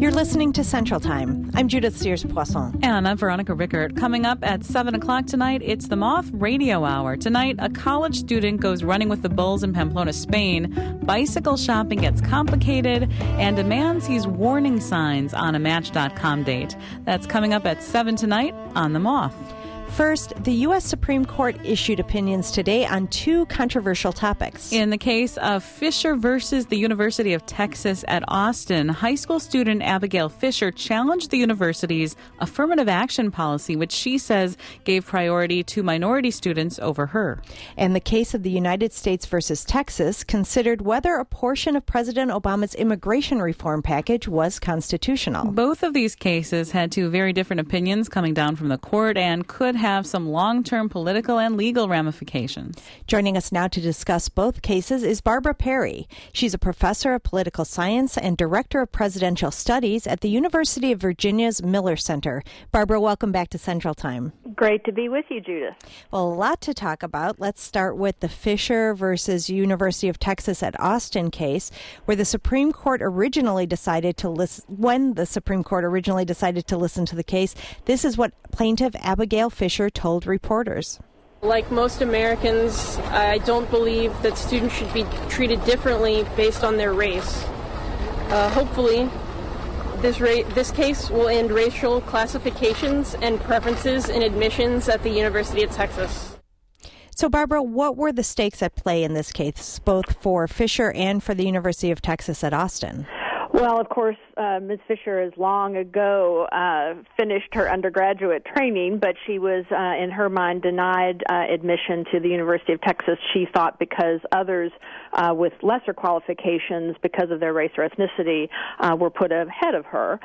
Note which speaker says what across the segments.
Speaker 1: You're listening to Central Time. I'm Judith Sears-Poisson.
Speaker 2: And I'm Veronica Rickert. Coming up at 7 o'clock tonight, it's the Moth Radio Hour. Tonight, a college student goes running with the Bulls in Pamplona, Spain. Bicycle shopping gets complicated, and a man sees warning signs on a Match.com date. That's coming up at 7 tonight on The Moth.
Speaker 1: First, the U.S. Supreme Court issued opinions today on two controversial topics.
Speaker 2: In the case of Fisher versus the University of Texas at Austin, high school student Abigail Fisher challenged the university's affirmative action policy, which she says gave priority to minority students over her.
Speaker 1: And the case of the United States versus Texas considered whether a portion of President Obama's immigration reform package was constitutional.
Speaker 2: Both of these cases had two very different opinions coming down from the court and could have some long-term political and legal ramifications.
Speaker 1: Joining us now to discuss both cases is Barbara Perry. She's a professor of political science and director of presidential studies at the University of Virginia's Miller Center. Barbara, welcome back to Central Time.
Speaker 3: Great to be with you, Judith.
Speaker 1: Well, a lot to talk about. Let's start with the Fisher versus University of Texas at Austin case, where the Supreme Court originally decided to listen. When the Supreme Court originally decided to listen to the case, this is what plaintiff Abigail Fisher told reporters.
Speaker 4: Like most Americans, I don't believe that students should be treated differently based on their race. Hopefully, this case will end racial classifications and preferences in admissions at the University of Texas.
Speaker 1: So, Barbara, what were the stakes at play in this case, both for Fisher and for the University of Texas at Austin?
Speaker 3: Well, of course, Ms. Fisher has long ago finished her undergraduate training, but she was, in her mind, denied admission to the University of Texas, she thought, because others with lesser qualifications, because of their race or ethnicity, were put ahead of her.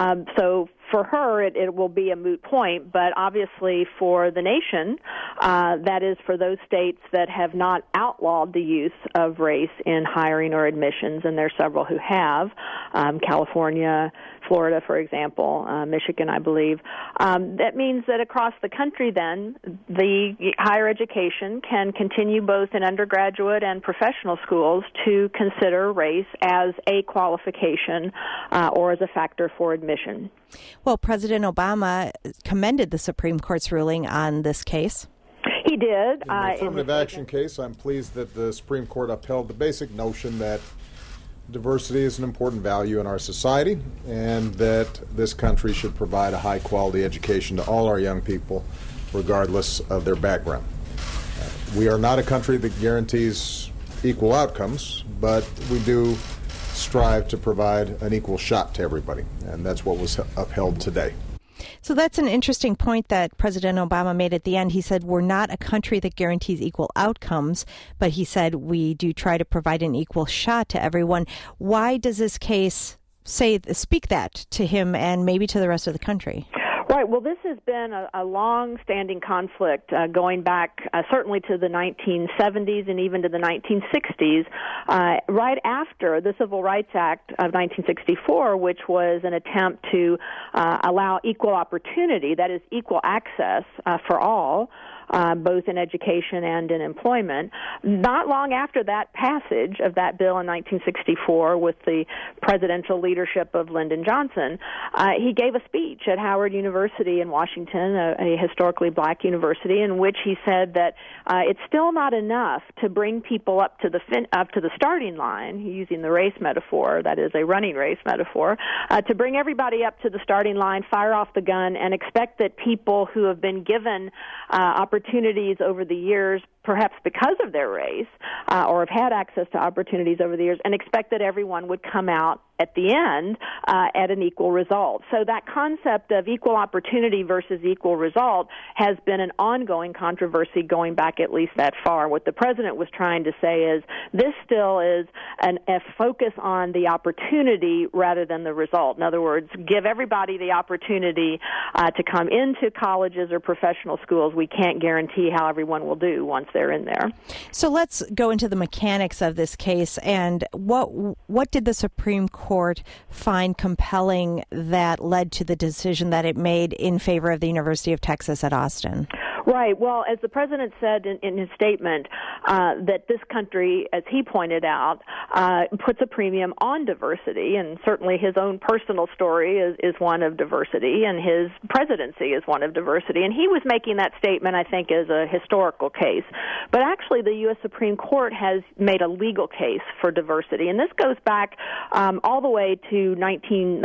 Speaker 3: So for her, it will be a moot point, but obviously for the nation, that is for those states that have not outlawed the use of race in hiring or admissions, and there are several who have, California, Florida, for example, Michigan, I believe. That means that across the country, then, the higher education can continue both in undergraduate and professional schools to consider race as a qualification or as a factor for admission.
Speaker 1: Well, President Obama commended the Supreme Court's ruling on this case.
Speaker 3: He did.
Speaker 5: In the affirmative action case, I'm pleased that the Supreme Court upheld the basic notion that diversity is an important value in our society and that this country should provide a high-quality education to all our young people, regardless of their background. We are not a country that guarantees equal outcomes, but we do strive to provide an equal shot to everybody, and that's what was upheld today.
Speaker 1: So that's an interesting point that President Obama made at the end. He said, we're not a country that guarantees equal outcomes, but he said we do try to provide an equal shot to everyone. Why does this case speak that to him and maybe to the rest of the country?
Speaker 3: Right. Well, this has been a long-standing conflict going back certainly to the 1970s and even to the 1960s, right after the Civil Rights Act of 1964, which was an attempt to allow equal opportunity, that is, equal access for all, both in education and in employment. Not long after that passage of that bill in 1964 with the presidential leadership of Lyndon Johnson, he gave a speech at Howard University in Washington, a historically black university, in which he said that it's still not enough to bring people up to the starting line, using the race metaphor, that is a running race metaphor, to bring everybody up to the starting line, fire off the gun, and expect that people who have been given opportunities over the years, perhaps because of their race, or have had access to opportunities over the years, and expect that everyone would come out at the end at an equal result. So that concept of equal opportunity versus equal result has been an ongoing controversy going back at least that far. What the president was trying to say is this still is a focus on the opportunity rather than the result. In other words, give everybody the opportunity to come into colleges or professional schools. We can't guarantee how everyone will do once they're in there.
Speaker 1: So let's go into the mechanics of this case. And what did the Supreme Court find compelling that led to the decision that it made in favor of the University of Texas at Austin?
Speaker 3: Right. Well, as the president said in his statement, that this country, as he pointed out, puts a premium on diversity, and certainly his own personal story is one of diversity, and his presidency is one of diversity. And he was making that statement, I think, as a historical case. But actually, the U.S. Supreme Court has made a legal case for diversity, and this goes back all the way to late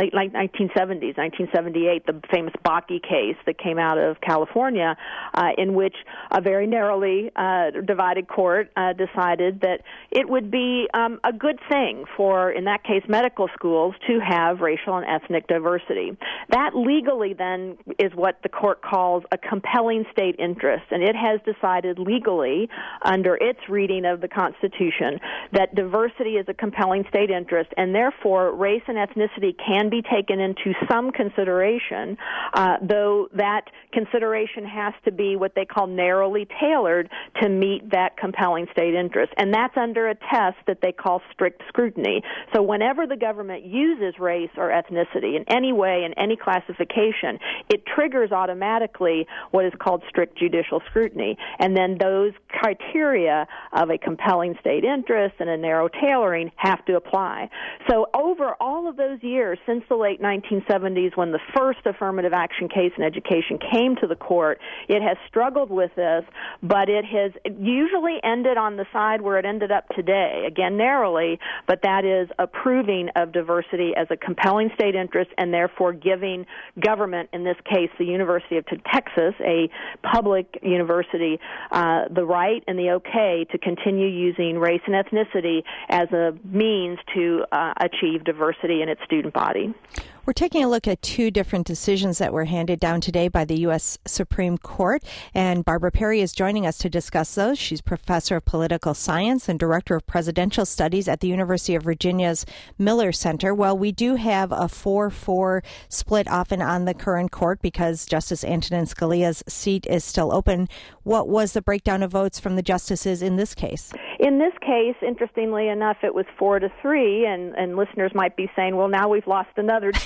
Speaker 3: 1970s, 1978, the famous Bakke case that came out of California, in which a very narrowly divided court decided that it would be a good thing for, in that case, medical schools to have racial and ethnic diversity. That legally then is what the court calls a compelling state interest, and it has decided legally under its reading of the Constitution that diversity is a compelling state interest, and therefore race and ethnicity can be taken into some consideration, though that consideration has to be what they call narrowly tailored to meet that compelling state interest. And that's under a test that they call strict scrutiny. So whenever the government uses race or ethnicity in any way, in any classification, it triggers automatically what is called strict judicial scrutiny. And then those criteria of a compelling state interest and a narrow tailoring have to apply. So over all of those years, since the late 1970s, when the first affirmative action case in education came to the court, it has struggled with this, but it has usually ended on the side where it ended up today, again narrowly, but that is approving of diversity as a compelling state interest and therefore giving government, in this case the University of Texas, a public university, the right and the okay to continue using race and ethnicity as a means to achieve diversity in its student body.
Speaker 1: We're taking a look at two different decisions that were handed down today by the U.S. Supreme Court, and Barbara Perry is joining us to discuss those. She's professor of political science and director of presidential studies at the University of Virginia's Miller Center. Well, we do have a 4-4 split often on the current court because Justice Antonin Scalia's seat is still open. What was the breakdown of votes from the justices in this case?
Speaker 3: In this case, interestingly enough, it was 4-3, and listeners might be saying, well, now we've lost another justice.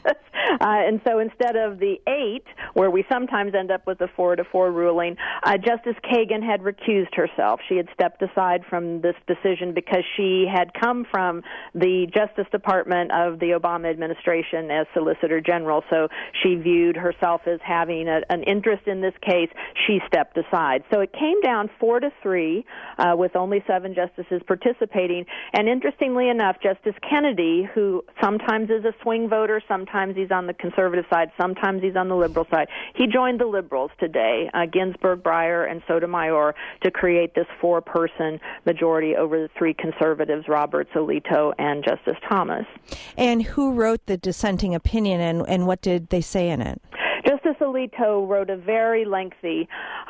Speaker 3: And so instead of the 8, where we sometimes end up with a 4-4 ruling, Justice Kagan had recused herself. She had stepped aside from this decision because she had come from the Justice Department of the Obama administration as Solicitor General, so she viewed herself as having an interest in this case. She stepped aside. So it came down 4-3 with only 7 justices participating, and interestingly enough, Justice Kennedy, who sometimes is a swing voter, sometimes he's on the conservative side, sometimes he's on the liberal side. He joined the liberals today, Ginsburg, Breyer, and Sotomayor, to create this 4-person majority over the 3 conservatives, Roberts, Alito, and Justice Thomas.
Speaker 1: And who wrote the dissenting opinion, and what did they say in it?
Speaker 3: Justice Alito wrote a very lengthy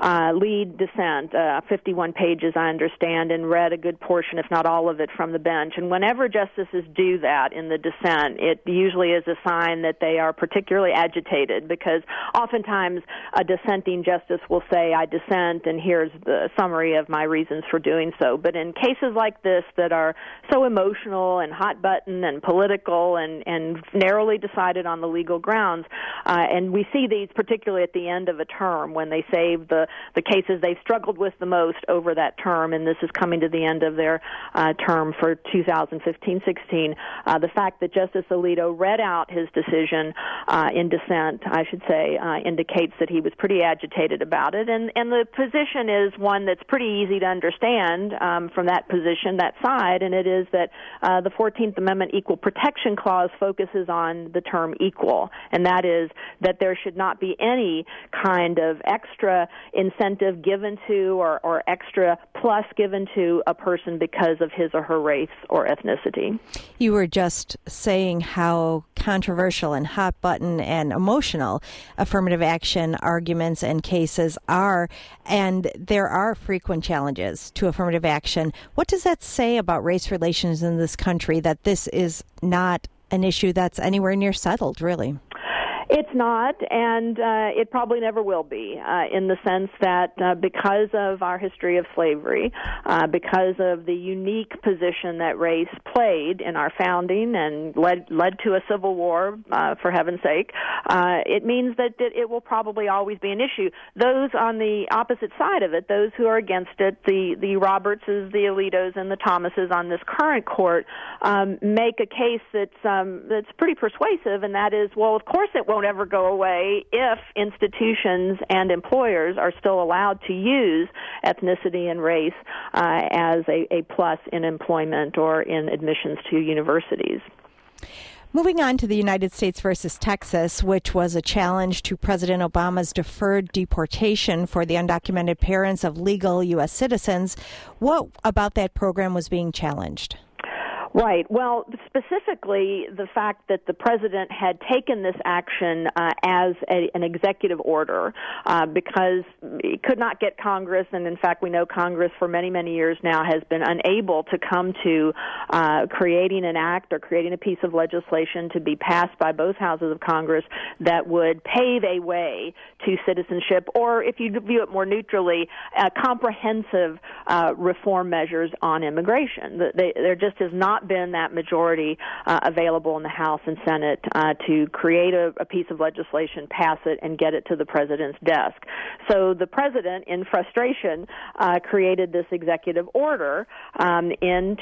Speaker 3: lead dissent, 51 pages, I understand, and read a good portion, if not all of it, from the bench. And whenever justices do that in the dissent, it usually is a sign that they are particularly agitated, because oftentimes a dissenting justice will say, I dissent, and here's the summary of my reasons for doing so. But in cases like this that are so emotional and hot-button and political and narrowly decided on the legal grounds, and we see these particularly at the end of a term when they save the cases they've struggled with the most over that term, and this is coming to the end of their term for 2015-16. The fact that Justice Alito read out his decision in dissent, I should say, indicates that he was pretty agitated about it, and the position is one that's pretty easy to understand from that position, that side, and it is that the 14th Amendment Equal Protection Clause focuses on the term equal, and that is that there should not be any kind of extra incentive given to or extra plus given to a person because of his or her race or ethnicity.
Speaker 1: You were just saying how controversial and hot button and emotional affirmative action arguments and cases are, and there are frequent challenges to affirmative action. What does that say about race relations in this country, that this is not an issue that's anywhere near settled, really?
Speaker 3: It's not, and it probably never will be, in the sense that because of our history of slavery, because of the unique position that race played in our founding and led to a civil war, for heaven's sake, it means that it will probably always be an issue. Those on the opposite side of it, those who are against it, the Robertses, the Alitos, and the Thomases on this current court, make a case that's pretty persuasive, and that is, well, of course it won't ever go away if institutions and employers are still allowed to use ethnicity and race as a plus in employment or in admissions to universities.
Speaker 1: Moving on to the United States versus Texas, which was a challenge to President Obama's deferred deportation for the undocumented parents of legal U.S. citizens. What about that program was being challenged?
Speaker 3: Right. Well, specifically, the fact that the president had taken this action as an executive order because he could not get Congress, and in fact we know Congress for many, many years now has been unable to come to creating an act or creating a piece of legislation to be passed by both houses of Congress that would pave a way to citizenship, or if you view it more neutrally, comprehensive reform measures on immigration. There just has not been that majority available in the House and Senate to create a piece of legislation, pass it, and get it to the president's desk. So the president, in frustration, created this executive order in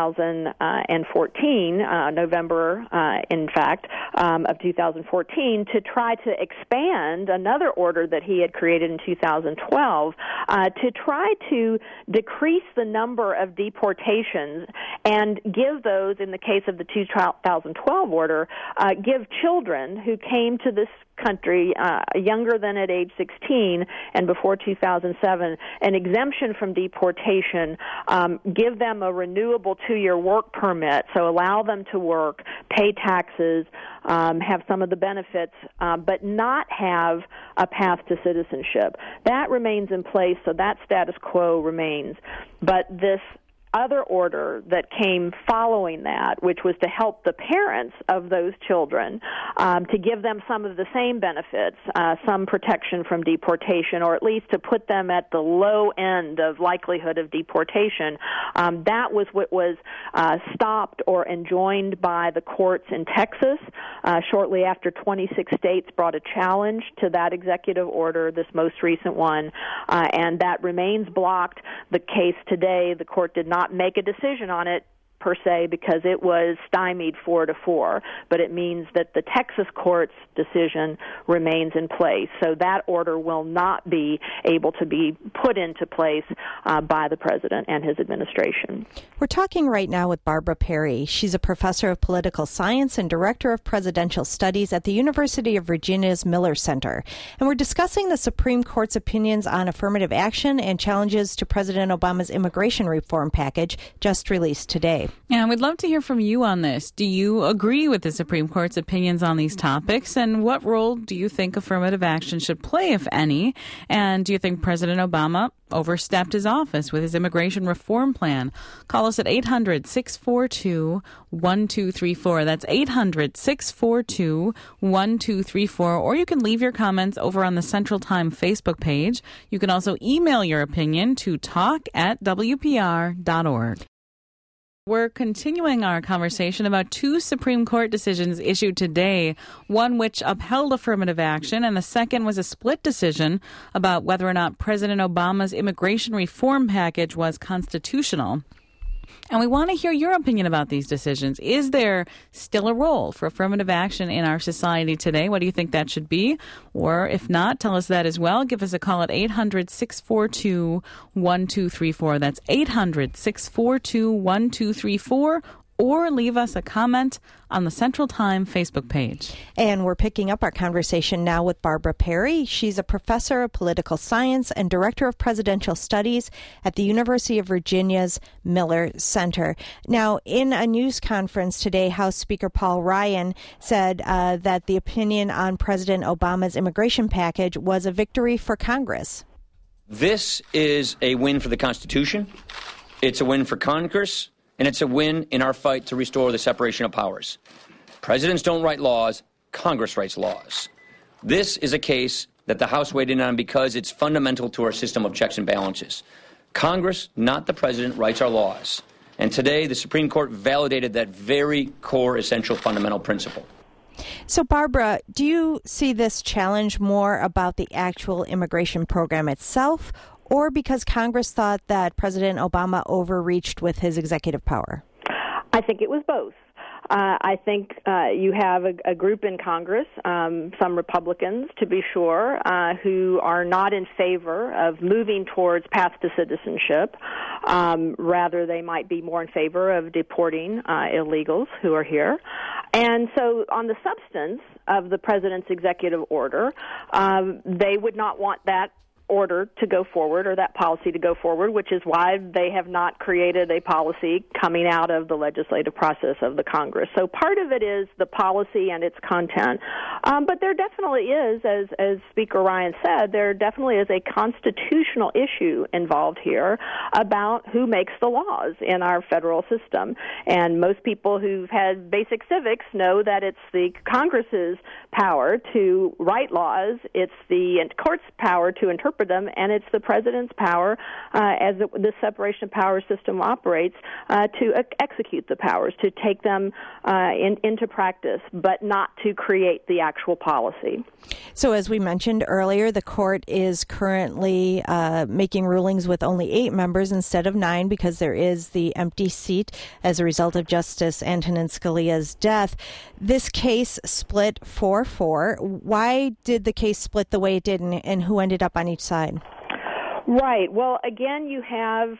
Speaker 3: 2014, November, in fact, of 2014, to try to expand another order that he had created in 2012 to try to decrease the number of deportations and give those, in the case of the 2012 order, give children who came to this country younger than at age 16 and before 2007 an exemption from deportation, give them a renewable 2-year work permit, so allow them to work, pay taxes, have some of the benefits, but not have a path to citizenship. That remains in place, so that status quo remains. But this other order that came following that, which was to help the parents of those children, to give them some of the same benefits, some protection from deportation, or at least to put them at the low end of likelihood of deportation. That was what was stopped or enjoined by the courts in Texas shortly after 26 states brought a challenge to that executive order, this most recent one, and that remains blocked. The case today, the court did not make a decision on it per se because it was stymied 4-4, but it means that the Texas court's decision remains in place. So that order will not be able to be put into place by the president and his administration.
Speaker 1: We're talking right now with Barbara Perry. She's a professor of political science and director of presidential studies at the University of Virginia's Miller Center. And we're discussing the Supreme Court's opinions on affirmative action and challenges to President Obama's immigration reform package just released today.
Speaker 2: Yeah, we'd love to hear from you on this. Do you agree with the Supreme Court's opinions on these topics? And what role do you think affirmative action should play, if any? And do you think President Obama overstepped his office with his immigration reform plan? Call us at 800-642-1234. That's 800-642-1234. Or you can leave your comments over on the Central Time Facebook page. You can also email your opinion to talk@wpr.org. We're continuing our conversation about two Supreme Court decisions issued today, one which upheld affirmative action, and the second was a split decision about whether or not President Obama's immigration reform package was constitutional. And we want to hear your opinion about these decisions. Is there still a role for affirmative action in our society today? What do you think that should be? Or if not, tell us that as well. Give us a call at 800-642-1234. That's 800-642-1234. Or leave us a comment on the Central Time Facebook page.
Speaker 1: And we're picking up our conversation now with Barbara Perry. She's a professor of political science and director of presidential studies at the University of Virginia's Miller Center. Now, in a news conference today, House Speaker Paul Ryan said that the opinion on President Obama's immigration package was a victory for Congress.
Speaker 6: This is a win for the Constitution. It's a win for Congress. And it's a win in our fight to restore the separation of powers. Presidents don't write laws, Congress writes laws. This is a case that the House weighed in on because it's fundamental to our system of checks and balances. Congress, not the president, writes our laws. And today, the Supreme Court validated that very core, essential, fundamental principle.
Speaker 1: So, Barbara, do you see this challenge more about the actual immigration program itself, or because Congress thought that President Obama overreached with his executive power?
Speaker 3: I think it was both. I think you have a group in Congress, some Republicans to be sure, who are not in favor of moving towards path to citizenship. Rather, they might be more in favor of deporting illegals who are here. And so on the substance of the president's executive order, they would not want that order to go forward or that policy to go forward, which is why they have not created a policy coming out of the legislative process of the Congress. So part of it is the policy and its content. But there definitely is, as Speaker Ryan said, there definitely is a constitutional issue involved here about who makes the laws in our federal system. And most people who've had basic civics know that it's the Congress's power to write laws, it's the court's power to interpret them, and it's the president's power, as the separation of powers system operates, to execute the powers, to take them into practice, but not to create the actual policy.
Speaker 1: So as we mentioned earlier, the court is currently making rulings with only 8 members instead of 9 because there is the empty seat as a result of Justice Antonin Scalia's death. This case split 4-4. Why did the case split the way it did, and who ended up on each side?
Speaker 3: Right. Well, again, you have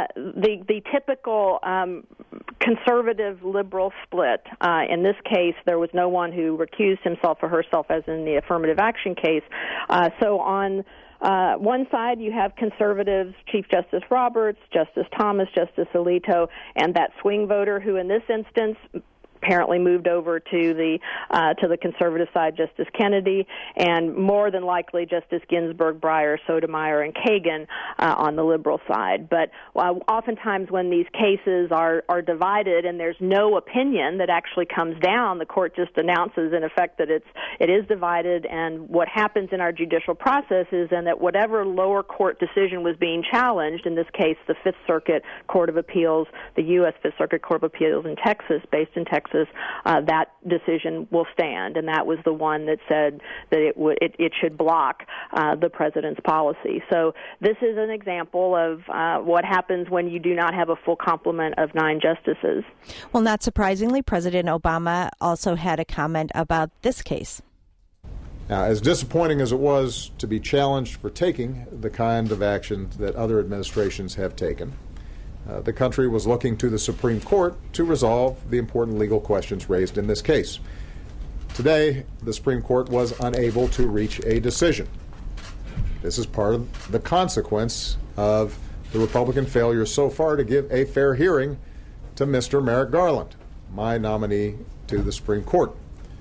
Speaker 3: the typical conservative liberal split. In this case, there was no one who recused himself or herself, as in the affirmative action case. So on one side, you have conservatives, Chief Justice Roberts, Justice Thomas, Justice Alito, and that swing voter who, in this instance, apparently moved over to the conservative side, Justice Kennedy, and more than likely Justice Ginsburg, Breyer, Sotomayor, and Kagan on the liberal side. But oftentimes when these cases are divided and there's no opinion that actually comes down, the court just announces in effect that it is divided, and what happens in our judicial process is then that whatever lower court decision was being challenged, in this case the Fifth Circuit Court of Appeals, the U.S. Fifth Circuit Court of Appeals in Texas, based in Texas, that decision will stand, and that was the one that said that it should block the president's policy. So this is an example of what happens when you do not have a full complement of 9 justices.
Speaker 1: Well, not surprisingly, President Obama also had a comment about this case.
Speaker 5: Now, as disappointing as it was to be challenged for taking the kind of action that other administrations have taken, the country was looking to the Supreme Court to resolve the important legal questions raised in this case. Today, the Supreme Court was unable to reach a decision. This is part of the consequence of the Republican failure so far to give a fair hearing to Mr. Merrick Garland, my nominee to the Supreme Court.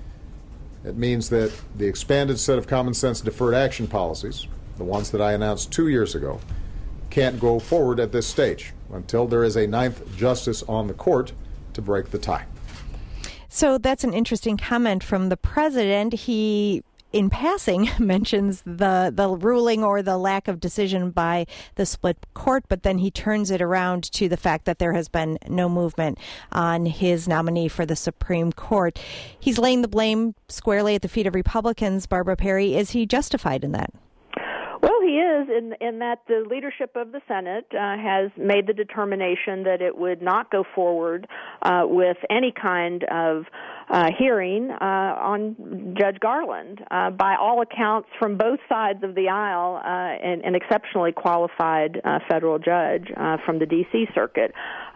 Speaker 5: It means that the expanded set of common sense deferred action policies, the ones that I announced 2 years ago, can't go forward at this stage until there is a 9th justice on the court to break the tie.
Speaker 1: So that's an interesting comment from the president. He, in passing, mentions the ruling or the lack of decision by the split court, but then he turns it around to the fact that there has been no movement on his nominee for the Supreme Court. He's laying the blame squarely at the feet of Republicans. Barbara Perry, is he justified in that?
Speaker 3: Well, he is in that the leadership of the Senate has made the determination that it would not go forward with any kind of hearing on Judge Garland. By all accounts, from both sides of the aisle, an exceptionally qualified federal judge from the D.C. Circuit.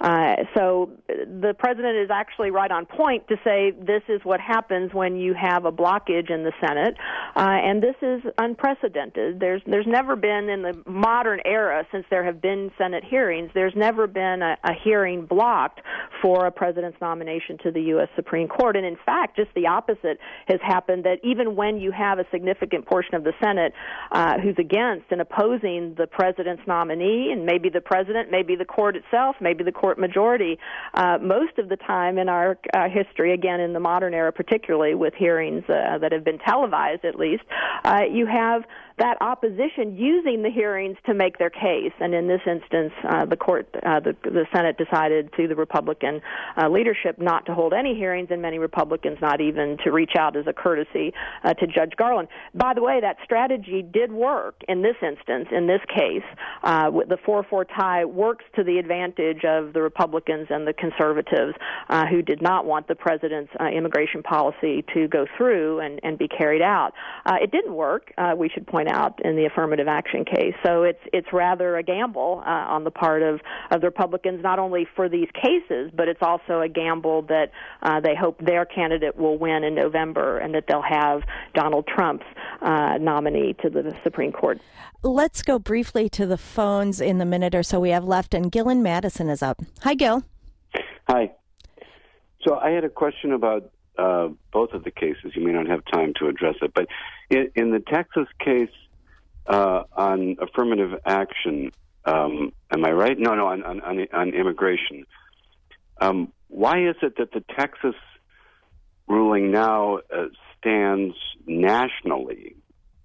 Speaker 3: So the president is actually right on point to say this is what happens when you have a blockage in the Senate, and this is unprecedented. There's never been in the modern era, since there have been Senate hearings, there's never been a hearing blocked for a president's nomination to the U.S. Supreme Court. And in fact, just the opposite has happened, that even when you have a significant portion of the Senate who's against and opposing the president's nominee, and maybe the president, maybe the court itself, maybe the court Court majority. Most of the time in our history, again in the modern era particularly, with hearings that have been televised at least, you have that opposition using the hearings to make their case. And in this instance, the Senate decided to the Republican leadership not to hold any hearings, and many Republicans not even to reach out as a courtesy to Judge Garland. By the way, that strategy did work in this instance, in this case. The 4-4 tie works to the advantage of the Republicans and the conservatives who did not want the president's immigration policy to go through and be carried out. It didn't work, we should point out, in the affirmative action case. So it's rather a gamble on the part of the Republicans, not only for these cases, but it's also a gamble that they hope their candidate will win in November and that they'll have Donald Trump's nominee to the Supreme Court.
Speaker 1: Let's go briefly to the phones in the minute or so we have left, and Gil in Madison is up. Hi, Gil.
Speaker 7: Hi. So I had a question about both of the cases. You may not have time to address it, but in the Texas case on affirmative action, am I right? No, on immigration. Why is it that the Texas ruling now stands nationally?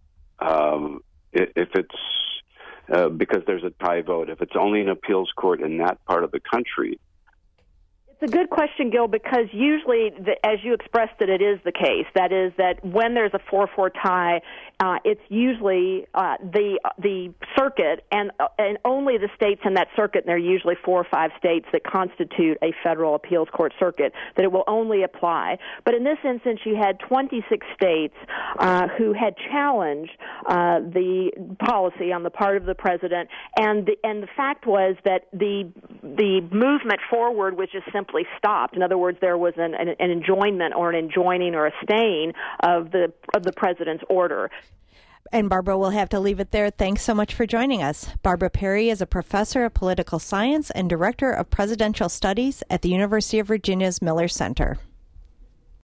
Speaker 7: If it's because there's a tie vote, if it's only an appeals court in that part of the country.
Speaker 3: It's a good question, Gil, because usually, as you expressed it, it is the case. That is, that when there's a 4-4 tie, it's usually the circuit and only the states in that circuit, and there are usually 4 or 5 states that constitute a federal appeals court circuit, that it will only apply. But in this instance, you had 26 states who had challenged the policy on the part of the president, and the fact was that the movement forward was just simply stopped. In other words, there was an enjoinment or an enjoining or a staying of the president's order.
Speaker 1: And Barbara, we'll have to leave it there. Thanks so much for joining us. Barbara Perry is a professor of political science and director of presidential studies at the University of Virginia's Miller Center.